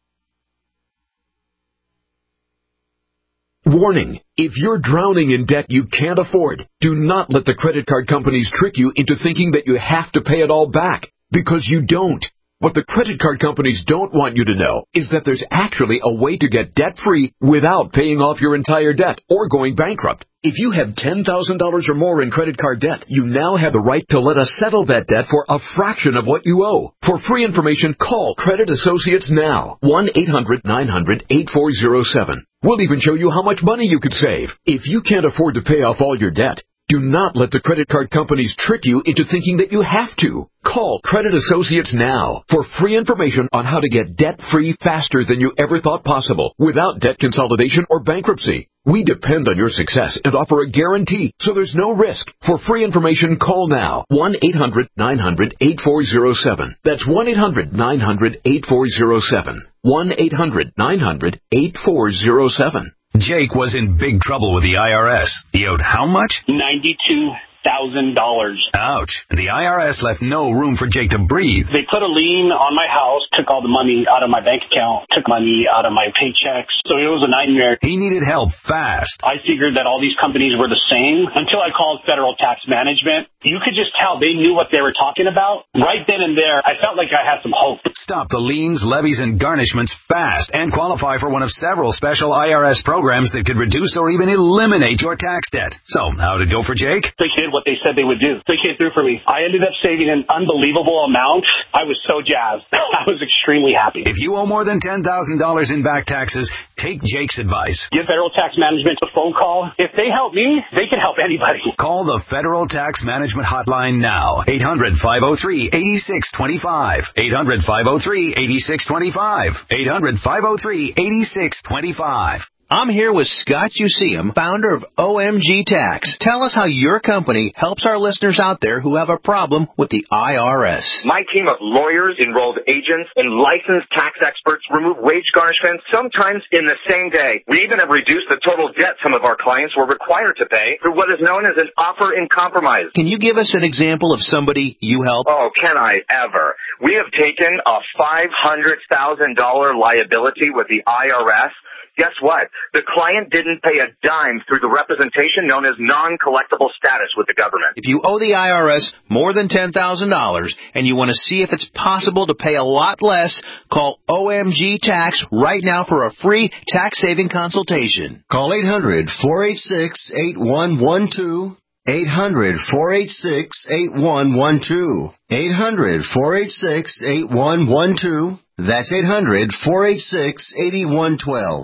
Warning, if you're drowning in debt you can't afford, do not let the credit card companies trick you into thinking that you have to pay it all back, because you don't. What the credit card companies don't want you to know is that there's actually a way to get debt-free without paying off your entire debt or going bankrupt. If you have ten thousand dollars or more in credit card debt, you now have the right to let us settle that debt for a fraction of what you owe. For free information, call Credit Associates now. one eight hundred nine hundred eight four zero seven. We'll even show you how much money you could save. If you can't afford to pay off all your debt, do not let the credit card companies trick you into thinking that you have to. Call Credit Associates now for free information on how to get debt-free faster than you ever thought possible without debt consolidation or bankruptcy. We depend on your success and offer a guarantee, so there's no risk. For free information, call now. one eight hundred nine hundred eight four zero seven. That's one eight hundred nine hundred eight four zero seven. one eight hundred nine hundred eight four zero seven. Jake was in big trouble with the I R S. He owed how much? ninety-two thousand dollars. Ouch. The I R S left no room for Jake to breathe. They put a lien on my house, took all the money out of my bank account, took money out of my paychecks. So it was a nightmare. He needed help fast. I figured that all these companies were the same until I called Federal Tax Management. You could just tell they knew what they were talking about. Right then and there, I felt like I had some hope. Stop the liens, levies, and garnishments fast and qualify for one of several special I R S programs that could reduce or even eliminate your tax debt. So, how'd it go for Jake? They did what they said they would do. They came through for me. I ended up saving an unbelievable amount. I was so jazzed. I was extremely happy. If you owe more than ten thousand dollars in back taxes, take Jake's advice. Give Federal Tax Management a phone call. If they help me, they can help anybody. Call the Federal Tax Management Hotline now. eight hundred five oh three eight six two five. eight hundred five oh three eight six two five. eight hundred five oh three eight six two five. I'm here with Scott Useum, founder of O M G Tax. Tell us how your company helps our listeners out there who have a problem with the I R S. My team of lawyers, enrolled agents, and licensed tax experts remove wage garnishments sometimes in the same day. We even have reduced the total debt some of our clients were required to pay through what is known as an offer in compromise. Can you give us an example of somebody you help? Oh, can I ever? We have taken a five hundred thousand dollars liability with the I R S. Guess what? The client didn't pay a dime through the representation known as non-collectible status with the government. If you owe the I R S more than ten thousand dollars and you want to see if it's possible to pay a lot less, call O M G Tax right now for a free tax-saving consultation. Call eight hundred four eight six eight one one two. eight hundred four eight six eight one one two. eight hundred four eight six eight one one two. That's eight hundred four eight six eight one one two.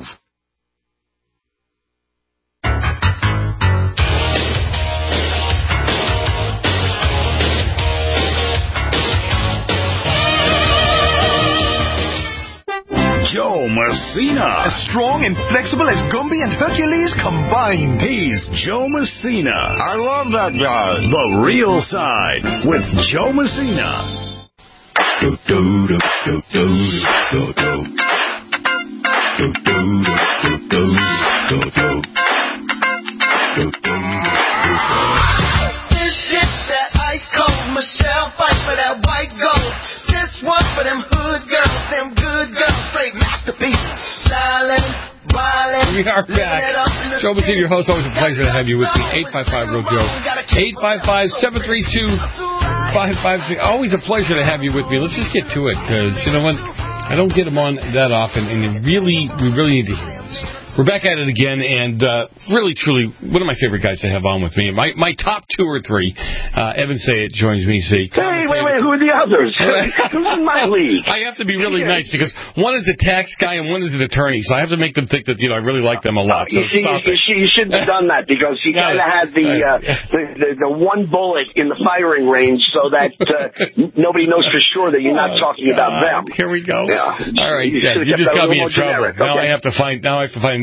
Joe Messina. As strong and flexible as Gumby and Hercules combined. He's Joe Messina. I love that guy. The Real Side with Joe Messina. Do do do do do do do do do do do do do do do. This shit that ice cold Michelle fight for that white gold. This one for them hood girls, them good girls, straight masterpieces, styling. We are back. Joe Messina, your host. Always a pleasure to have you with me. eight five five R O Joe. eight five five seven three two five five six. Always a pleasure to have you with me. Let's just get to it, because you know what? I don't get them on that often, and really, we really need to hear this. We're back at it again, and uh, really, truly, one of my favorite guys to have on with me. My my top two or three. Uh, Evan Sayet joins me. Say, hey, wait, wait, who are the others? Who's in my league? I have to be really nice, because one is a tax guy and one is an attorney, so I have to make them think that you know I really like them a lot. So you, see, stop you, it. you shouldn't have done that, because you kind of had the, uh, the, the the one bullet in the firing range, so that uh, nobody knows for sure that you're not talking about them. Here we go. Yeah. All right, you, yeah, you just got me in trouble. Generic. Now Okay. I have to find now I have to find a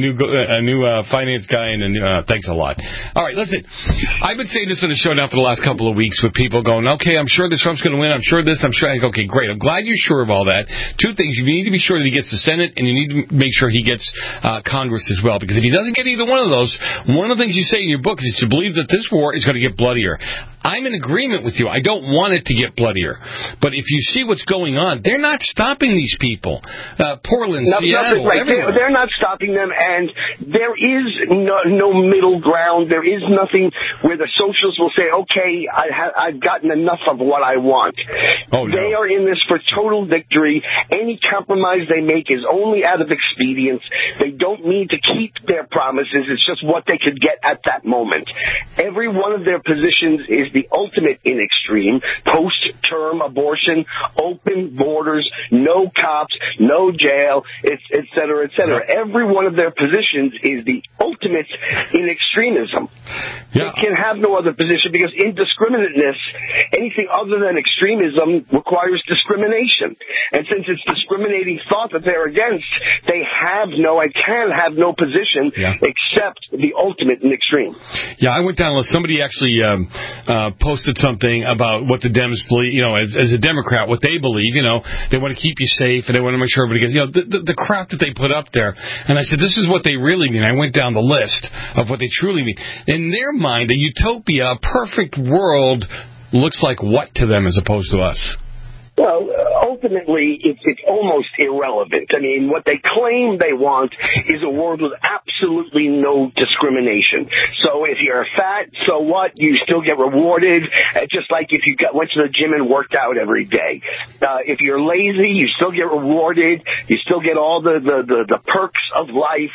new a new uh, finance guy, and a new, uh, thanks a lot. All right, listen. I've been saying this on the show now for the last couple of weeks with people going, okay, I'm sure that Trump's going to win. I'm sure this. I'm sure. I go, okay, great. I'm glad you're sure of all that. Two things: you need to be sure that he gets the Senate, and you need to make sure he gets uh, Congress as well. Because if he doesn't get either one of those, one of the things you say in your book is to believe that this war is going to get bloodier. I'm in agreement with you. I don't want it to get bloodier. But if you see what's going on, they're not stopping these people. Uh, Portland, no, Seattle, right. everywhere. They're, they're not stopping them, and there is no, no middle ground. There is nothing where the socialists will say, okay, I ha- I've gotten enough of what I want. Oh, no. They are in this for total victory. Any compromise they make is only out of expedience. They don't need to keep their promises. It's just what they could get at that moment. Every one of their positions is the ultimate in extreme: post-term abortion, open borders, no cops, no jail, et, et cetera, et cetera. Every one of their positions is the ultimate in extremism. Yeah. They can have no other position because indiscriminateness, anything other than extremism, requires discrimination. And since it's discriminating thought that they're against, they have no, I can have no position yeah. except the ultimate in extreme. Yeah, I went down with somebody actually um, uh, posted something about what the Dems believe, you know, as, as a Democrat, what they believe, you know, they want to keep you safe and they want to make sure everybody gets, you know, the, the, the crap that they put up there. And I said, this is what they really mean. I went down the list of what they truly mean. In their mind, a utopia, a perfect world looks like what to them as opposed to us? Well, ultimately, it's, it's almost irrelevant. I mean, what they claim they want is a world with absolutely no discrimination. So if you're fat, so what? You still get rewarded, just like if you got, went to the gym and worked out every day. Uh, if you're lazy, you still get rewarded. You still get all the, the, the, the perks of life,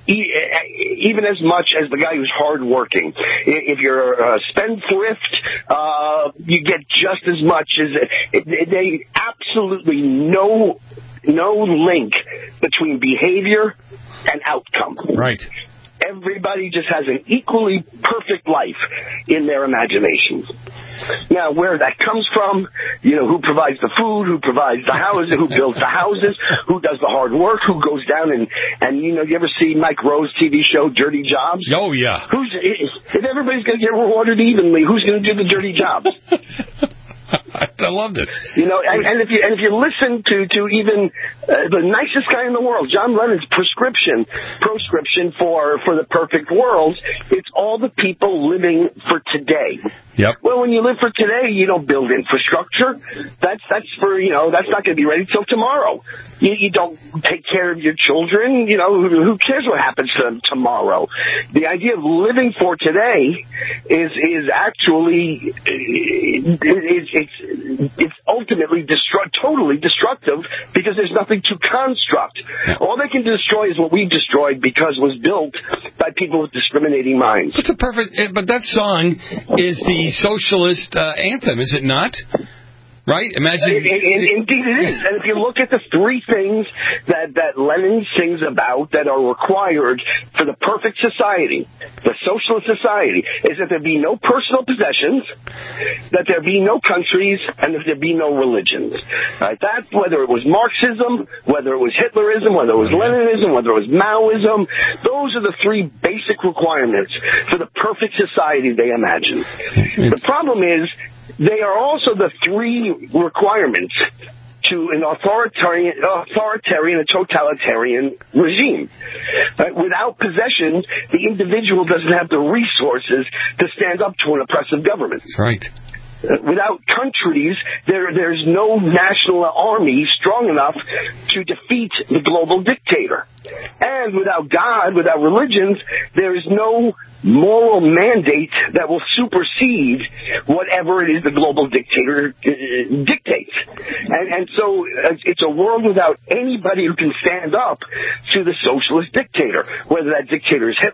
even as much as the guy who's hardworking. If you're a spendthrift, uh, you get just as much as they. Absolutely no no link between behavior and outcome. Right. Everybody just has an equally perfect life in their imaginations. Now, where that comes from, you know, who provides the food, who provides the houses, who builds the houses, who does the hard work, who goes down and, and you know, you ever see Mike Rowe's T V show, Dirty Jobs? Oh, yeah. Who's, if everybody's going to get rewarded evenly, who's going to do the dirty jobs? I loved it. You know, and, and if you and if you listen to to even uh, the nicest guy in the world, John Lennon's prescription proscription for for the perfect world, it's all the people living for today. Yep. Well, when you live for today, you don't build infrastructure. That's that's for you know that's not going to be ready till tomorrow. You, you don't take care of your children. You know, who, who cares what happens to them tomorrow? The idea of living for today is is actually it, it, it's it's ultimately destru- totally destructive because there's nothing to construct. All they can destroy is what we've destroyed because it was built by people with discriminating minds. It's a perfect, but that song is the socialist uh, anthem, is it not? Right? Imagine. And, and, and indeed it is. And if you look at the three things that, that Lenin sings about that are required for the perfect society, the socialist society, is that there be no personal possessions, that there be no countries, and that there be no religions. Right? That, whether it was Marxism, whether it was Hitlerism, whether it was Leninism, whether it was Maoism, those are the three basic requirements for the perfect society they imagine. The problem is, they are also the three requirements to an authoritarian, authoritarian and totalitarian regime. Right? Without possession, the individual doesn't have the resources to stand up to an oppressive government. That's right. Without countries, there there's no national army strong enough to defeat the global dictator. And without God, without religions, there is no moral mandate that will supersede whatever it is the global dictator uh, dictates. And, and so uh, it's a world without anybody who can stand up to the socialist dictator. Whether that dictator is Hitler,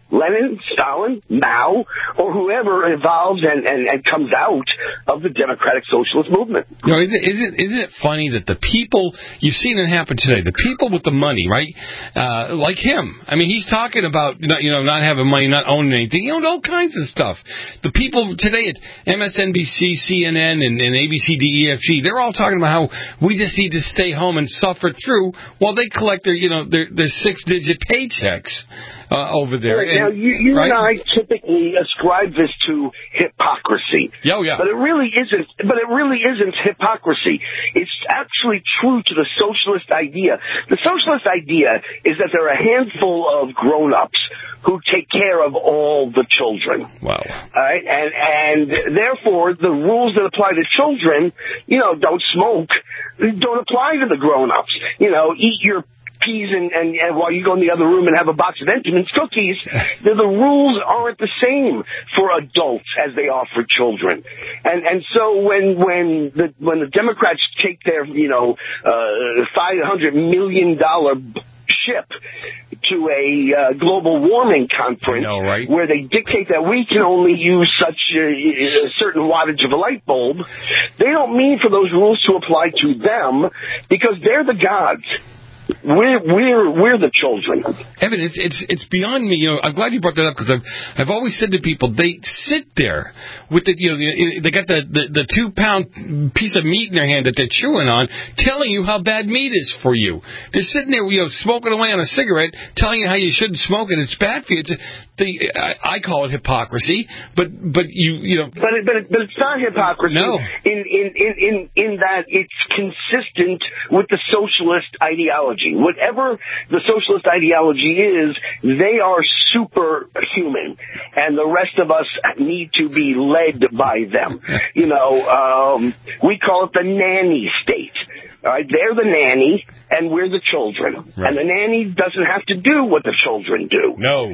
Lenin, Stalin, Mao, or whoever evolves and, and, and comes out of the democratic socialist movement. You know, isn't, isn't, isn't it funny that the people, you've seen it happen today, the people with the money, right, uh, like him, I mean, he's talking about, you know, not having money, not owning anything, he owned all kinds of stuff. The people today at M S N B C, C N N, and, and A B C, D, E, F, G, they're all talking about how we just need to stay home and suffer through while they collect their, you know, their, their six-digit paychecks. Uh, over there. Right, now, you, you right? and I typically ascribe this to hypocrisy. Oh, yeah. But it really isn't. But it really isn't hypocrisy. It's actually true to the socialist idea. The socialist idea is that there are a handful of grown-ups who take care of all the children. Wow. All right, and and therefore the rules that apply to children, you know, don't smoke, don't apply to the grown-ups. You know, eat your peas and, and, and while you go in the other room and have a box of Entenmann's cookies, the, the rules aren't the same for adults as they are for children. And and so when when the when the Democrats take their, you know, uh, five hundred million dollars ship to a uh, global warming conference, know, right? where they dictate that we can only use such a, a certain wattage of a light bulb, they don't mean for those rules to apply to them because they're the gods. We're we're we're the children. Evan, it's it's it's beyond me. You know, I'm glad you brought that up because I've I've always said to people, they sit there with the you know they got the, the the two pound piece of meat in their hand that they're chewing on, telling you how bad meat is for you. They're sitting there, you know, smoking away on a cigarette, telling you how you shouldn't smoke and it's bad for you. It's the I, I call it hypocrisy, but but you you know. But it, but, it, but it's not hypocrisy. No. In in in in in that it's consistent with the socialist ideology. Whatever the socialist ideology is, they are superhuman, and the rest of us need to be led by them. You know, um, we call it the nanny state. All right, they're the nanny, and we're the children. Right. And the nanny doesn't have to do what the children do. No.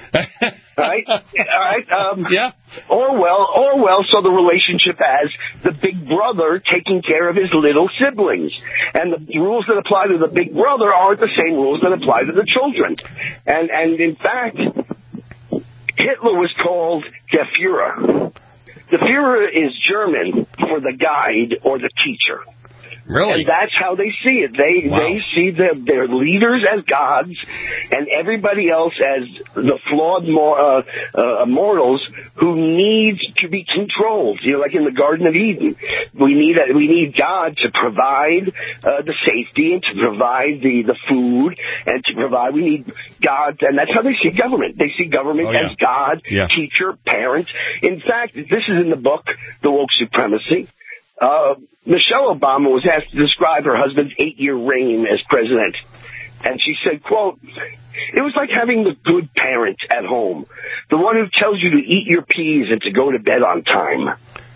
Right? All right. Um, yeah. Orwell, Orwell saw the relationship as the big brother taking care of his little siblings. And the rules that apply to the big brother aren't the same rules that apply to the children. And, and in fact, Hitler was called Der Führer. The Führer is German for the guide or the teacher. Really? And that's how they see it. They wow. they see their, their leaders as gods and everybody else as the flawed mor- uh, uh, mortals who need to be controlled. You know, like in the Garden of Eden. We need a, we need God to provide uh, the safety and to provide the, the food and to provide, we need God, and that's how they see government. They see government oh, yeah. as God, yeah. teacher, parent. In fact, this is in the book, The Woke Supremacy. Uh, Michelle Obama was asked to describe her husband's eight-year reign as president. And she said, quote, "It was like having the good parent at home, the one who tells you to eat your peas and to go to bed on time."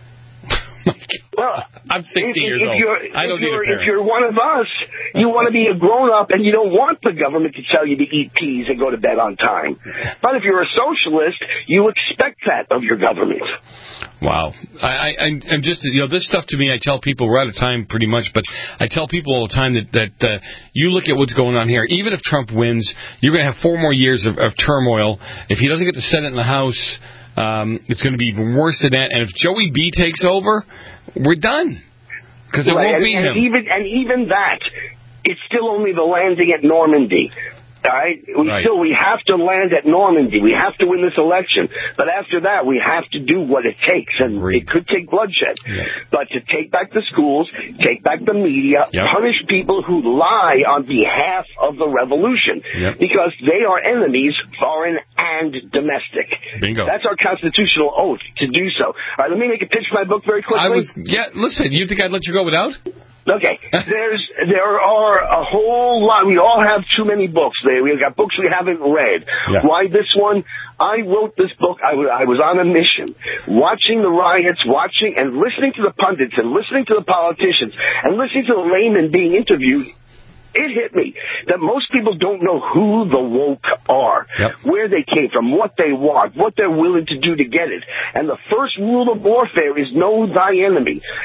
Well, I'm sixty if, years if old. You're, I don't if need you're, a parent. If you're one of us, you want to be a grown-up and you don't want the government to tell you to eat peas and go to bed on time. But if you're a socialist, you expect that of your government. Wow. I, I, I'm just, you know, this stuff to me, I tell people, we're out of time pretty much, but I tell people all the time that, that uh, you look at what's going on here. Even if Trump wins, you're going to have four more years of, of turmoil. If he doesn't get the Senate and the House, um, it's going to be even worse than that. And if Joey B takes over, we're done. Because it right. won't be and, him. And even, and even that, it's still only the landing at Normandy. All right? We right. still, we have to land at Normandy. We have to win this election. But after that, we have to do what it takes. And Agreed. it could take bloodshed. Yep. But to take back the schools, take back the media, yep. punish people who lie on behalf of the revolution. Yep. Because they are enemies, foreign and domestic. Bingo. That's our constitutional oath to do so. All right, let me make a pitch for my book very quickly. I was, yeah, listen, you think I'd let you go without? Okay, there's there are a whole lot. We all have too many books. We've got books we haven't read. Yeah. Why this one? I wrote this book. I was, I was on a mission, watching the riots, watching and listening to the pundits and listening to the politicians and listening to the laymen being interviewed. It hit me that most people don't know who the woke are, yep. where they came from, what they want, what they're willing to do to get it. And the first rule of warfare is know thy enemy.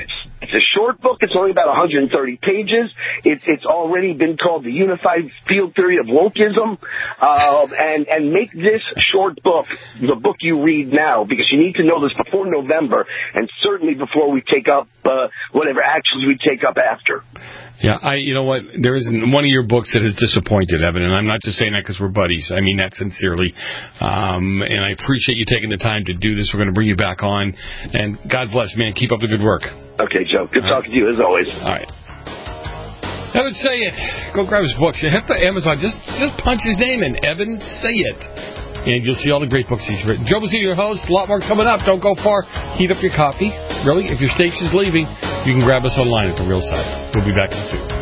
It's a short book. It's only about one hundred thirty pages. It's it's already been called the Unified Field Theory of Wokeism. Uh, and, and make this short book the book you read now, because you need to know this before November, and certainly before we take up uh, whatever actions we take up after. Yeah, I. You know what? There isn't one of your books that has disappointed, Evan, and I'm not just saying that because we're buddies. I mean that sincerely. Um, and I appreciate you taking the time to do this. We're going to bring you back on. And God bless, man. Keep up the good work. Okay, Joe. Good All talking right. to you, as always. All right. Evan Say It. Go grab his books. You hit the Amazon. Just, just punch his name in. Evan Say It. And you'll see all the great books he's written. Joe Messina, your host. A lot more coming up. Don't go far. Heat up your coffee. Really, if your station's leaving, you can grab us online at The Real Side. We'll be back in two.